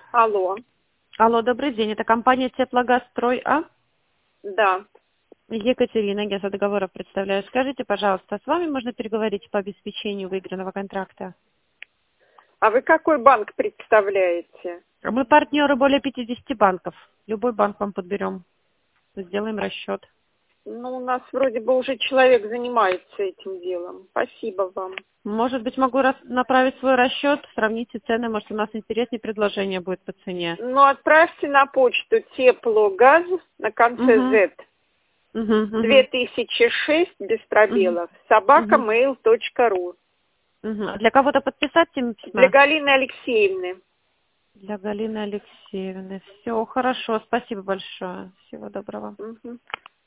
Алло. Алло, добрый день. Это компания Теплогазстрой А. Да. Екатерина, агентство договоров представляю. Скажите, пожалуйста, с вами можно переговорить по обеспечению выигранного контракта? А вы какой банк представляете? Мы партнеры более 50 банков. Любой банк вам подберем. Сделаем расчет. Ну, у нас вроде бы уже человек занимается этим делом. Спасибо вам. Может быть, могу направить свой расчет, сравните цены, может, у нас интереснее предложение будет по цене. Ну, отправьте на почту теплогаз на конце Угу. Z. Угу, угу, 2006 без угу, пробелов. угу, собакамейл.ру. угу. Для кого-то подписать тем Для письма? Галины Алексеевны. Для Галины Алексеевны. Все, хорошо, спасибо большое. Всего доброго. Мгм.